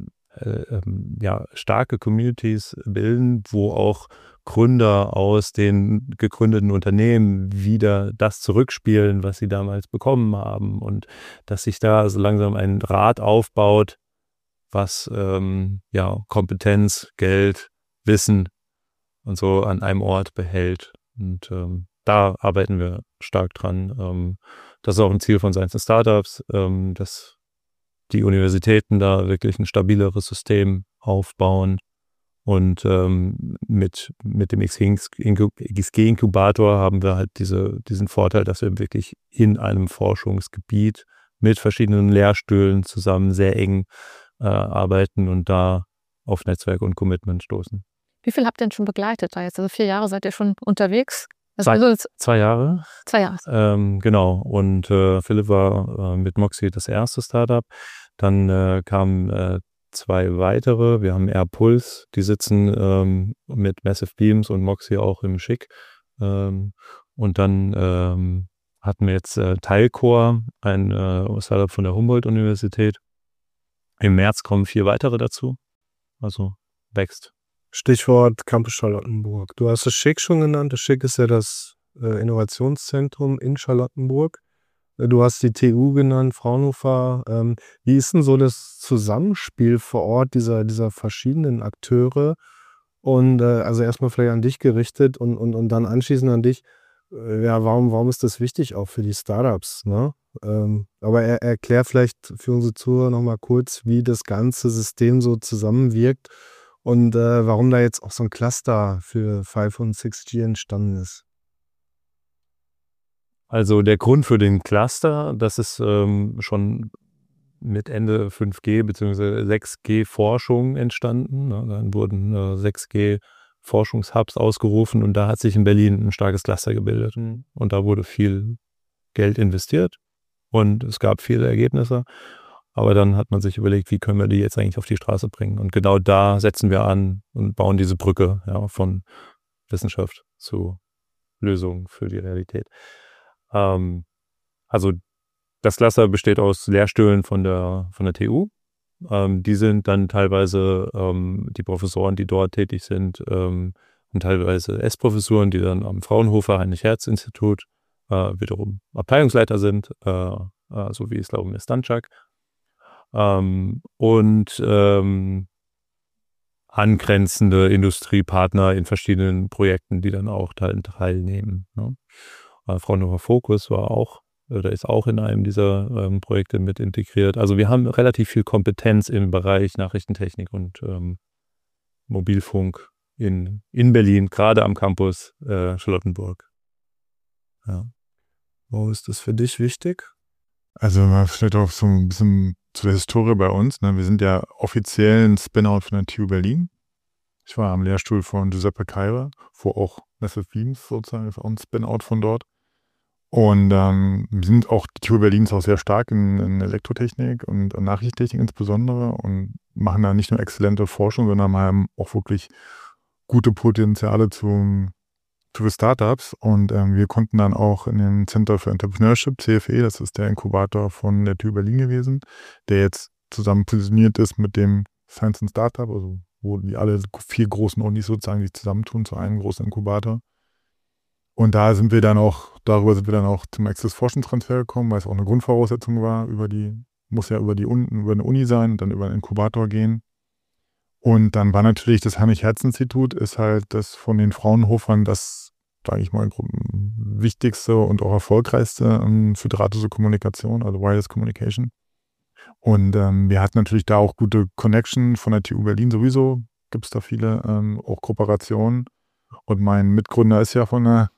starke Communities bilden, wo auch Gründer aus den gegründeten Unternehmen wieder das zurückspielen, was sie damals bekommen haben. Und dass sich da so langsam ein Rad aufbaut, was Kompetenz, Geld, Wissen und so an einem Ort behält. Und da arbeiten wir stark dran. Das ist auch ein Ziel von Science & Startups, dass die Universitäten da wirklich ein stabileres System aufbauen. Und mit dem XG-Inkubator haben wir halt diesen Vorteil, dass wir wirklich in einem Forschungsgebiet mit verschiedenen Lehrstühlen zusammen sehr eng arbeiten und da auf Netzwerk und Commitment stoßen. Wie viel habt ihr denn schon begleitet da jetzt? Also 4 Jahre seid ihr schon unterwegs? 2 Jahre. 2 Jahre. Genau. Und Philipp war mit Moxie das erste Startup. Dann kamen 2 weitere. Wir haben AirPulse, die sitzen mit Massive Beams und Moxie auch im Schick. Und dann hatten wir jetzt Teilcore, ein Startup von der Humboldt-Universität. Im März kommen 4 weitere dazu. Also wächst. Stichwort Campus Charlottenburg. Du hast das Schick schon genannt. Das Schick ist ja das Innovationszentrum in Charlottenburg. Du hast die TU genannt, Fraunhofer. Wie ist denn so das Zusammenspiel vor Ort dieser verschiedenen Akteure? Und also erstmal vielleicht an dich gerichtet und dann anschließend an dich. Warum ist das wichtig auch für die Startups? Ne? Aber erklär vielleicht für unsere Zuhörer nochmal kurz, wie das ganze System so zusammenwirkt und warum da jetzt auch so ein Cluster für 5 und 6G entstanden ist. Also der Grund für den Cluster, das ist schon mit Ende 5G bzw. 6G-Forschung entstanden. Ne? Dann wurden 6G-Forschungshubs ausgerufen und da hat sich in Berlin ein starkes Cluster gebildet. Und da wurde viel Geld investiert und es gab viele Ergebnisse. Aber dann hat man sich überlegt, wie können wir die jetzt eigentlich auf die Straße bringen? Und genau da setzen wir an und bauen diese Brücke von Wissenschaft zu Lösungen für die Realität. Also das Cluster besteht aus Lehrstühlen von der TU. Die sind dann teilweise die Professoren, die dort tätig sind, und teilweise S-Professuren, die dann am Fraunhofer Heinrich-Hertz-Institut wiederum Abteilungsleiter sind, so wie Slawomir Stanczak. Und angrenzende Industriepartner in verschiedenen Projekten, die dann auch teilnehmen. Ne? Fraunhofer Focus ist auch in einem dieser Projekte mit integriert. Also wir haben relativ viel Kompetenz im Bereich Nachrichtentechnik und Mobilfunk in Berlin, gerade am Campus Charlottenburg. Ja. Warum ist das für dich wichtig? Also vielleicht auch so ein bisschen zu der Historie bei uns. Ne? Wir sind ja offiziell ein Spin-out von der TU Berlin. Ich war am Lehrstuhl von Giuseppe Caira, wo auch Massive Beams sozusagen auch ein Spin-out von dort. Und die TU Berlin ist auch sehr stark in Elektrotechnik und Nachrichtentechnik insbesondere und machen da nicht nur exzellente Forschung, sondern haben auch wirklich gute Potenziale für Startups. Und wir konnten dann auch in dem Center for Entrepreneurship, CFE, das ist der Inkubator von der TU Berlin gewesen, der jetzt zusammen positioniert ist mit dem Science & Startup, also wo die alle 4 großen Unis sozusagen sich zusammentun zu einem großen Inkubator. Und darüber sind wir dann auch zum Access Forschungstransfer gekommen, weil es auch eine Grundvoraussetzung war, muss ja über eine Uni sein und dann über einen Inkubator gehen. Und dann war natürlich das Heinrich-Hertz-Institut ist halt das von den Fraunhofern das, sage ich mal, wichtigste und auch erfolgreichste für drahtlose Kommunikation, also Wireless Communication. Und wir hatten natürlich da auch gute Connection von der TU Berlin sowieso, gibt es da viele auch Kooperationen. Und mein Mitgründer ist ja von der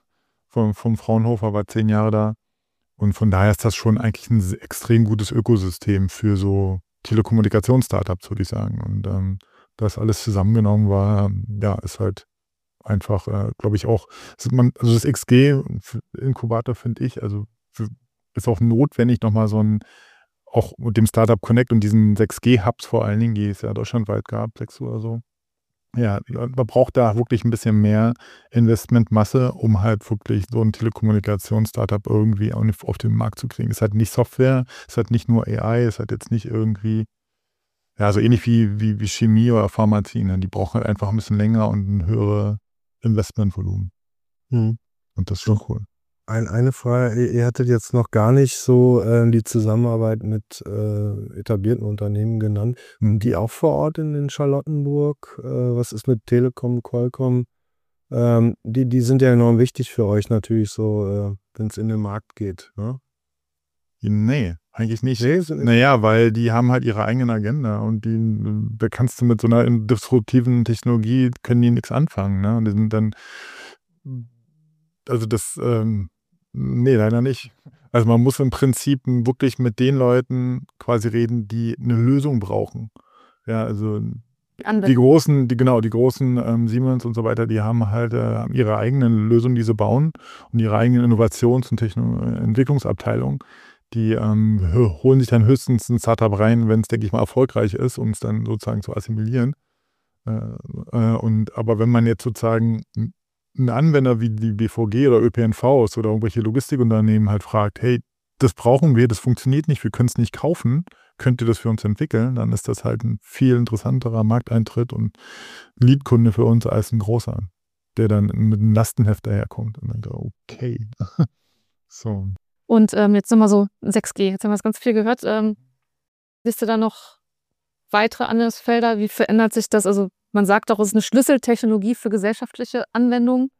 vom Fraunhofer, war 10 Jahre da. Und von daher ist das schon eigentlich ein extrem gutes Ökosystem für so Telekommunikations-Startups, würde ich sagen. Und das alles zusammengenommen war, ja, ist halt einfach, glaube ich, auch, also das XG-Inkubator finde ich, also ist auch notwendig, nochmal so ein, auch mit dem Startup Connect und diesen 6G-Hubs vor allen Dingen, die es ja deutschlandweit gab, 6 oder so. Ja, man braucht da wirklich ein bisschen mehr Investmentmasse, um halt wirklich so ein Telekommunikations-Startup irgendwie auf den Markt zu kriegen. Es ist halt nicht Software, es ist halt nicht nur AI, es ist halt jetzt nicht irgendwie, ja, so ähnlich wie Chemie oder Pharmazie. Ne? Die brauchen halt einfach ein bisschen länger und ein höheres Investmentvolumen. Und das ist schon cool. Eine Frage, ihr hattet jetzt noch gar nicht so die Zusammenarbeit mit etablierten Unternehmen genannt. Sind die auch vor Ort in Charlottenburg? Was ist mit Telekom, Qualcomm? Die sind ja enorm wichtig für euch natürlich so, wenn es in den Markt geht. Ne? Nee, eigentlich nicht. Nee, Naja, weil die haben halt ihre eigene Agenda und da kannst du mit so einer disruptiven Technologie, können die nichts anfangen. Ne? Und die sind dann, also das, nee, leider nicht. Also man muss im Prinzip wirklich mit den Leuten quasi reden, die eine Lösung brauchen. Ja, also die großen Siemens und so weiter, die haben halt haben ihre eigenen Lösungen, die sie bauen und ihre eigenen Innovations- und Entwicklungsabteilungen. Die holen sich dann höchstens ein Startup rein, wenn es, denke ich mal, erfolgreich ist, um es dann sozusagen zu assimilieren. Aber wenn man jetzt sozusagen einen Anwender wie die BVG oder ÖPNVs oder irgendwelche Logistikunternehmen halt fragt, hey, das brauchen wir, das funktioniert nicht, wir können es nicht kaufen, könnt ihr das für uns entwickeln, dann ist das halt ein viel interessanterer Markteintritt und Leadkunde für uns als ein großer, der dann mit einem Lastenheft daherkommt. Und dann denkt, okay. So. Und jetzt nochmal so 6G, jetzt haben wir es ganz viel gehört. Siehst du da noch weitere Anwendungsfelder? Wie verändert sich das? Also man sagt doch, es ist eine Schlüsseltechnologie für gesellschaftliche Anwendungen.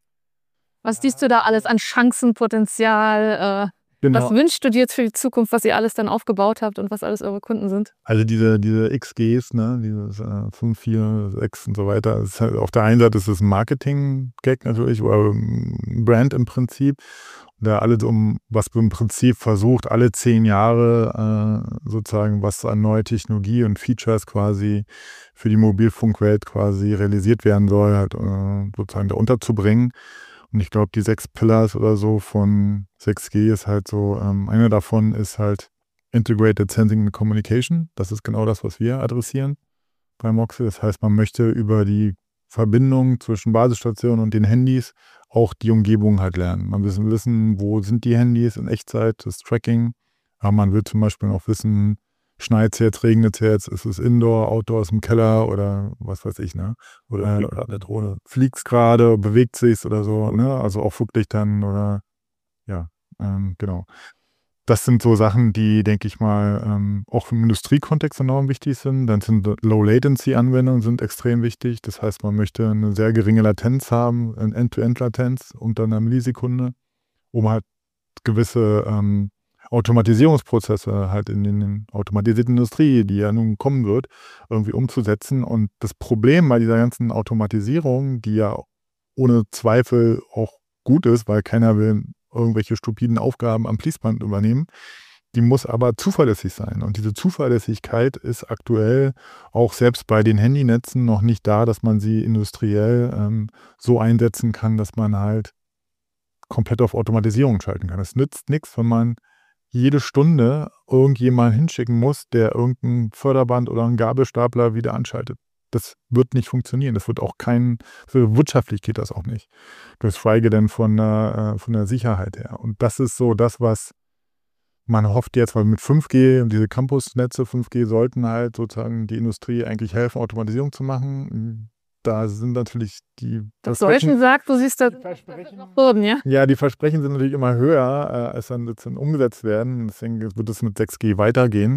Was siehst du da alles an Chancenpotenzial? Genau. Was wünschst du dir jetzt für die Zukunft, was ihr alles dann aufgebaut habt und was alles eure Kunden sind? Also diese XGs, ne, dieses 5, 4, 6 und so weiter, ist halt, auf der einen Seite ist es ein Marketing-Gag natürlich oder ein Brand im Prinzip. Da alles was im Prinzip versucht, alle 10 Jahre sozusagen, was an neue Technologie und Features quasi für die Mobilfunkwelt quasi realisiert werden soll, halt sozusagen da unterzubringen. Und ich glaube, die 6 Pillars oder so von 6G ist halt so, einer davon ist halt Integrated Sensing and Communication. Das ist genau das, was wir adressieren bei Moxie. Das heißt, man möchte über die Verbindung zwischen Basisstationen und den Handys auch die Umgebung halt lernen. Man will wissen, wo sind die Handys in Echtzeit, das Tracking. Aber man will zum Beispiel auch wissen, schneit es jetzt, regnet es jetzt, ist es Indoor, Outdoor, ist im Keller oder was weiß ich, ne? Oder eine Drohne fliegt es gerade, bewegt sich oder so, ne? Also auch wirklich dann oder ja, genau. Das sind so Sachen, die, denke ich mal, auch im Industriekontext enorm wichtig sind. Dann sind Low-Latency-Anwendungen sind extrem wichtig. Das heißt, man möchte eine sehr geringe Latenz haben, eine End-to-End-Latenz unter einer Millisekunde, um halt gewisse Automatisierungsprozesse halt in den automatisierten Industrie, die ja nun kommen wird, irgendwie umzusetzen. Und das Problem bei dieser ganzen Automatisierung, die ja ohne Zweifel auch gut ist, weil keiner will irgendwelche stupiden Aufgaben am Fließband übernehmen, die muss aber zuverlässig sein. Und diese Zuverlässigkeit ist aktuell auch selbst bei den Handynetzen noch nicht da, dass man sie industriell so einsetzen kann, dass man halt komplett auf Automatisierung schalten kann. Es nützt nichts, wenn man jede Stunde irgendjemanden hinschicken muss, der irgendein Förderband oder einen Gabelstapler wieder anschaltet. Das wird nicht funktionieren. Das wird auch wirtschaftlich geht das auch nicht. Geschweige denn von der Sicherheit her. Und das ist so das, was man hofft jetzt, weil mit 5G, diese Campusnetze 5G sollten halt sozusagen die Industrie eigentlich helfen, Automatisierung zu machen. Da sind natürlich die Versprechen sagt, du siehst das Boden, ja? Ja, die Versprechen sind natürlich immer höher, als dann umgesetzt werden. Deswegen wird es mit 6G weitergehen.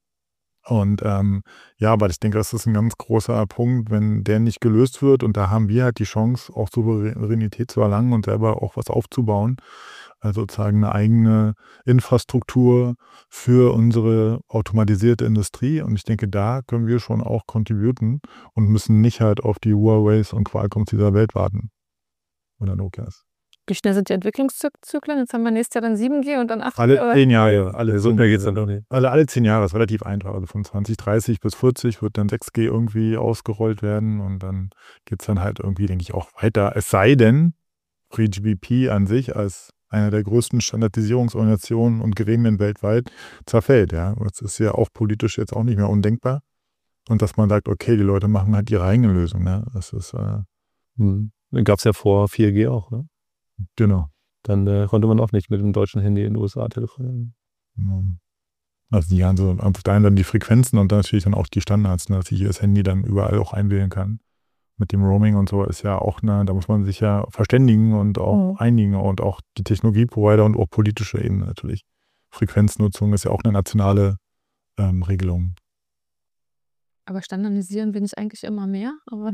Und ja, aber ich denke, das ist ein ganz großer Punkt, wenn der nicht gelöst wird. Und da haben wir halt die Chance, auch Souveränität zu erlangen und selber auch was aufzubauen. Also sozusagen eine eigene Infrastruktur für unsere automatisierte Industrie. Und ich denke, da können wir schon auch contributen und müssen nicht halt auf die Huaweis und Qualcomms dieser Welt warten. Oder Nokias. Wie schnell sind die Entwicklungszyklen? Jetzt haben wir nächstes Jahr dann 7G und dann 8G. Alle 10 Jahre. So schnell geht's dann doch nicht. Alle 10 Jahre ist relativ einfach. Also von 2030 bis 40 wird dann 6G irgendwie ausgerollt werden und dann geht es dann halt irgendwie, denke ich, auch weiter. Es sei denn, FreeGPP an sich als einer der größten Standardisierungsorganisationen und Gremien weltweit zerfällt. Ja. Das ist ja auch politisch jetzt auch nicht mehr undenkbar. Und dass man sagt, okay, die Leute machen halt ihre eigene Lösung. Ne? Das ist Dann gab es ja vor 4G auch, ne? genau. Dann konnte man auch nicht mit dem deutschen Handy in den USA telefonieren. Also die haben so auf der einen Seite die Frequenzen und dann natürlich dann auch die Standards, ne, dass ich das Handy dann überall auch einwählen kann. Mit dem Roaming und so ist ja auch, da muss man sich ja verständigen und auch einigen und auch die Technologieprovider und auch politische Ebene natürlich. Frequenznutzung ist ja auch eine nationale Regelung. Aber standardisieren will ich eigentlich immer mehr. Aber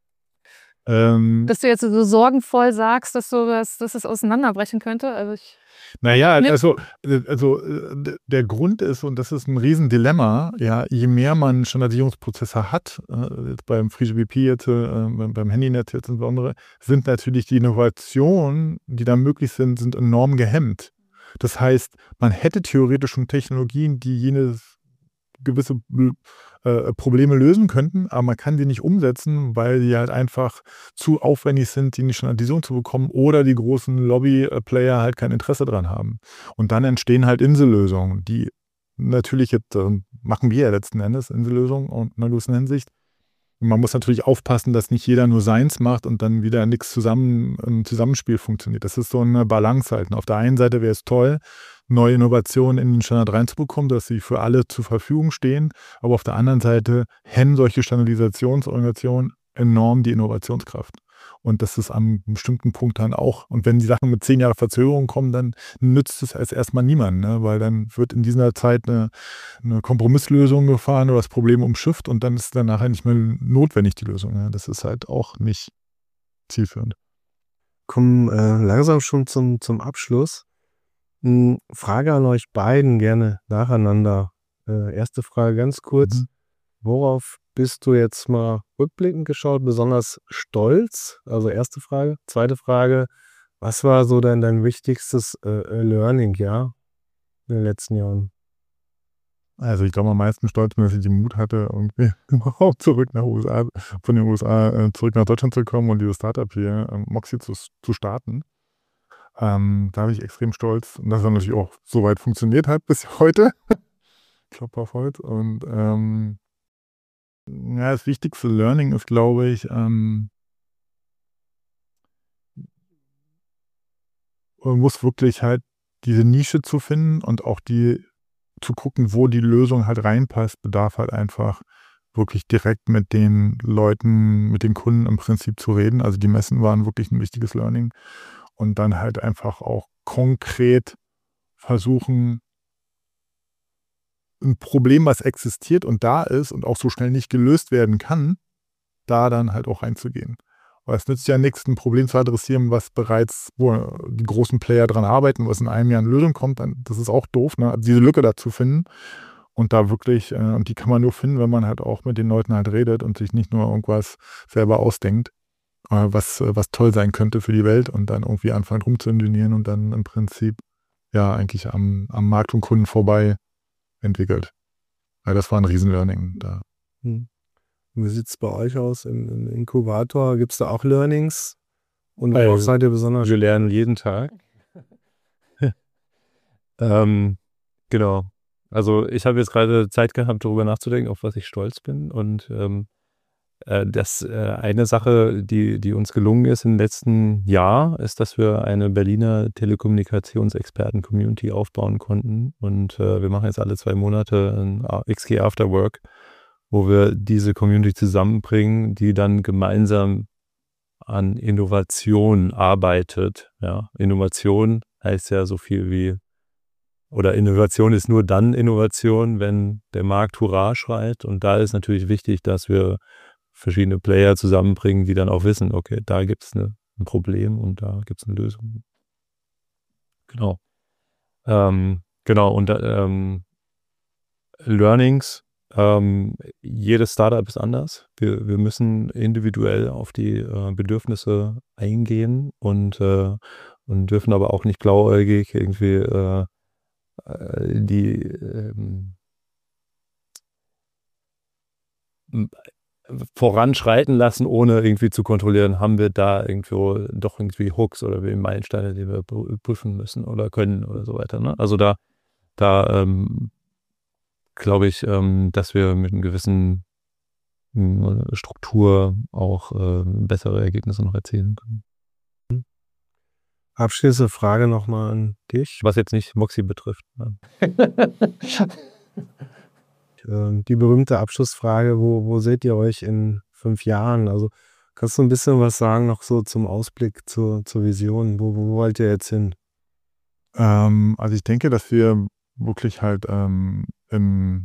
Dass du jetzt so sorgenvoll sagst, dass es auseinanderbrechen könnte. Also naja, also der Grund ist, und das ist ein Riesendilemma, ja, je mehr man Standardisierungsprozesse hat, beim FreeGPP jetzt, beim Handynetz jetzt insbesondere, sind natürlich die Innovationen, die da möglich sind enorm gehemmt. Das heißt, man hätte theoretisch schon Technologien, die gewisse Probleme lösen könnten, aber man kann die nicht umsetzen, weil die halt einfach zu aufwendig sind, die in die Standardisierung zu bekommen oder die großen Lobby-Player halt kein Interesse dran haben. Und dann entstehen halt Insellösungen, die natürlich jetzt machen wir ja letzten Endes Insellösungen und in einer gewissen Hinsicht. Und man muss natürlich aufpassen, dass nicht jeder nur seins macht und dann wieder nichts im Zusammenspiel funktioniert. Das ist so eine Balance halt. Und auf der einen Seite wäre es toll, neue Innovationen in den Standard reinzubekommen, dass sie für alle zur Verfügung stehen. Aber auf der anderen Seite hemmen solche Standardisationsorganisationen enorm die Innovationskraft. Und das ist an einem bestimmten Punkt dann auch. Und wenn die Sachen mit 10 Jahren Verzögerung kommen, dann nützt es erstmal niemandem, ne? Weil dann wird in dieser Zeit eine Kompromisslösung gefahren oder das Problem umschifft und dann ist dann nachher nicht mehr notwendig, die Lösung. Ne? Das ist halt auch nicht zielführend. Kommen langsam schon zum Abschluss. Frage an euch beiden gerne nacheinander. Erste Frage ganz kurz. Worauf bist du jetzt mal rückblickend geschaut, besonders stolz? Also erste Frage. Zweite Frage, was war so dein wichtigstes Learning, ja, in den letzten Jahren? Also ich glaube am meisten stolz bin, dass ich den Mut hatte, irgendwie überhaupt von den USA zurück nach Deutschland zu kommen und dieses Startup hier, Moxie, zu starten. Da bin ich extrem stolz. Und das hat natürlich auch so weit funktioniert hat bis heute. Klopf auf Holz. Und das wichtigste Learning ist, glaube ich, man muss wirklich halt diese Nische zu finden und auch die zu gucken, wo die Lösung halt reinpasst, bedarf halt einfach wirklich direkt mit den Leuten, mit den Kunden im Prinzip zu reden. Also die Messen waren wirklich ein wichtiges Learning. Und dann halt einfach auch konkret versuchen, ein Problem, was existiert und da ist und auch so schnell nicht gelöst werden kann, da dann halt auch reinzugehen. Weil es nützt ja nichts, ein Problem zu adressieren, wo die großen Player dran arbeiten, was in einem Jahr eine Lösung kommt, dann, das ist auch doof, ne? Also diese Lücke da zu finden und da wirklich, und die kann man nur finden, wenn man halt auch mit den Leuten halt redet und sich nicht nur irgendwas selber ausdenkt, was toll sein könnte für die Welt und dann irgendwie anfangen rumzuingenieren und dann im Prinzip ja eigentlich am Markt und Kunden vorbei entwickelt. Ja, das war ein Riesenlearning da. Wie sieht es bei euch aus im Inkubator? Gibt es da auch Learnings? Und worauf seid ihr besonders? Wir lernen jeden Tag. Genau. Also ich habe jetzt gerade Zeit gehabt, darüber nachzudenken, auf was ich stolz bin. Und eine Sache, die uns gelungen ist im letzten Jahr, ist, dass wir eine Berliner Telekommunikationsexperten-Community aufbauen konnten. Und wir machen jetzt alle 2 Monate ein XG Afterwork, wo wir diese Community zusammenbringen, die dann gemeinsam an Innovation arbeitet. Ja, Innovation heißt ja so viel wie, oder Innovation ist nur dann Innovation, wenn der Markt Hurra schreit. Und da ist natürlich wichtig, dass wir verschiedene Player zusammenbringen, die dann auch wissen, okay, da gibt es ein Problem und da gibt es eine Lösung. Genau. Genau, und Learnings, jedes Startup ist anders. Wir müssen individuell auf die Bedürfnisse eingehen und und dürfen aber auch nicht blauäugig irgendwie voranschreiten lassen, ohne irgendwie zu kontrollieren, haben wir da irgendwo doch irgendwie Hooks oder Meilensteine, die wir prüfen müssen oder können oder so weiter. Ne? Also da glaube ich, dass wir mit einer gewissen Struktur auch bessere Ergebnisse noch erzielen können. Abschließende Frage nochmal an dich. Was jetzt nicht Moxie betrifft. Ne? Die berühmte Abschlussfrage, wo seht ihr euch in 5 Jahren? Also kannst du ein bisschen was sagen noch so zum Ausblick, zur Vision? Wo wollt ihr jetzt hin? Also ich denke, dass wir wirklich halt im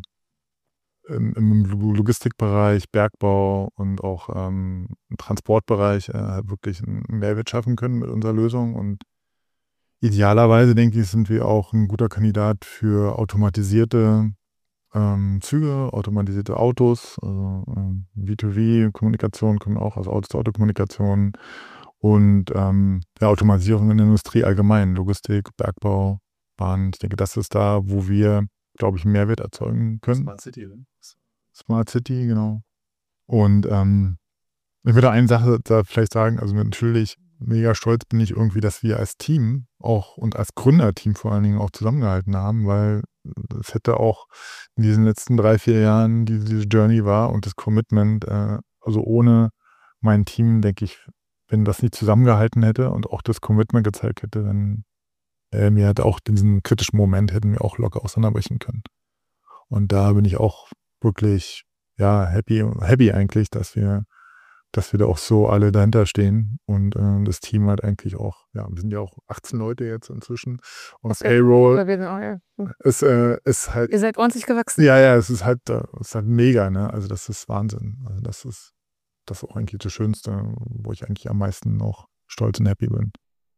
Logistikbereich, Bergbau und auch im Transportbereich wirklich einen Mehrwert schaffen können mit unserer Lösung. Und idealerweise, denke ich, sind wir auch ein guter Kandidat für automatisierte Züge, automatisierte Autos, also B2B-Kommunikation kommen auch, also Auto-zu-Auto-Kommunikation und Automatisierung in der Industrie allgemein, Logistik, Bergbau, Bahn. Ich denke, das ist da, wo wir, glaube ich, einen Mehrwert erzeugen können. Smart City, ne? Smart City, genau. Und ich würde eine Sache da vielleicht sagen, also natürlich mega stolz bin ich irgendwie, dass wir als Team auch und als Gründerteam vor allen Dingen auch zusammengehalten haben, weil es hätte auch in diesen letzten 3-4 Jahren diese Journey war und das Commitment, also ohne mein Team, denke ich, wenn das nicht zusammengehalten hätte und auch das Commitment gezeigt hätte, dann mir hat auch diesen kritischen Moment hätten wir auch locker auseinanderbrechen können. Und da bin ich auch wirklich, happy eigentlich, dass wir da auch so alle dahinter stehen und das Team halt eigentlich auch, wir sind ja auch 18 Leute jetzt inzwischen und Payroll ist halt. Ihr seid ordentlich gewachsen. Ja, es ist halt mega, ne? Also das ist Wahnsinn. Also das ist auch eigentlich das Schönste, wo ich eigentlich am meisten noch stolz und happy bin.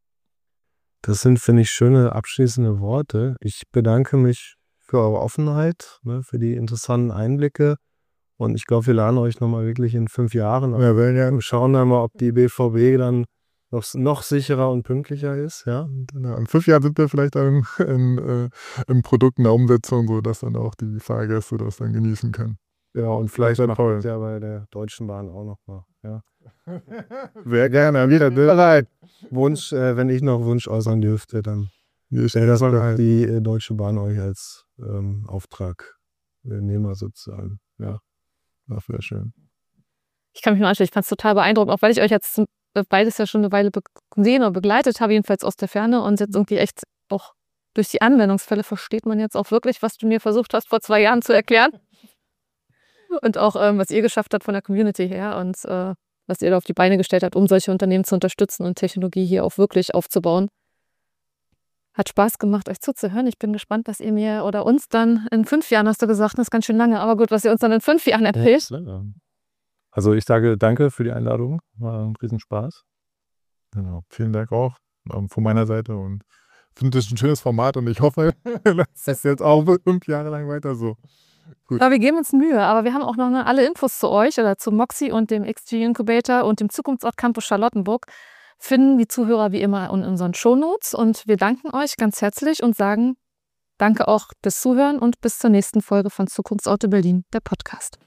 Das sind, finde ich, schöne abschließende Worte. Ich bedanke mich für eure Offenheit, ne, für die interessanten Einblicke. Und ich glaube, wir laden euch nochmal wirklich in 5 Jahren. Wir schauen dann mal, ob die BVB dann noch sicherer und pünktlicher ist. Ja? Und in 5 Jahren sind wir vielleicht dann im Produkt in der Umsetzung, sodass dann auch die Fahrgäste das dann genießen können. Ja, und vielleicht machen wir es ja bei der Deutschen Bahn auch nochmal. Ja. Sehr gerne, wieder bereit. Wunsch, wenn ich noch Wunsch äußern dürfte, dann stell das mal die Deutsche Bahn euch als Auftragnehmer sozusagen. Ja. Das wäre schön. Ich kann mich nur anstellen, ich fand es total beeindruckend, auch weil ich euch jetzt beides ja schon eine Weile gesehen oder begleitet habe, jedenfalls aus der Ferne und jetzt irgendwie echt auch durch die Anwendungsfälle versteht man jetzt auch wirklich, was du mir versucht hast, vor 2 Jahren zu erklären. Und auch, was ihr geschafft habt von der Community her und was ihr da auf die Beine gestellt habt, um solche Unternehmen zu unterstützen und Technologie hier auch wirklich aufzubauen. Hat Spaß gemacht, euch zuzuhören. Ich bin gespannt, was ihr mir oder uns dann in 5 Jahren, hast du gesagt, das ist ganz schön lange, aber gut, was ihr uns dann in 5 Jahren erzählt. Also ich sage danke für die Einladung, war ein Riesenspaß. Genau, vielen Dank auch von meiner Seite und ich finde das ein schönes Format und ich hoffe, das ist jetzt auch 5 Jahre lang weiter so. Gut. Ja, wir geben uns Mühe, aber wir haben auch noch alle Infos zu euch oder zu Moxie und dem XG Incubator und dem Zukunftsort Campus Charlottenburg finden die Zuhörer wie immer in unseren Shownotes und wir danken euch ganz herzlich und sagen danke auch fürs Zuhören und bis zur nächsten Folge von Zukunftsorte Berlin, der Podcast.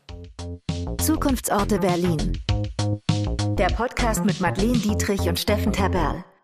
Zukunftsorte Berlin. Der Podcast mit Madeleine Dietrich und Steffen Terberl.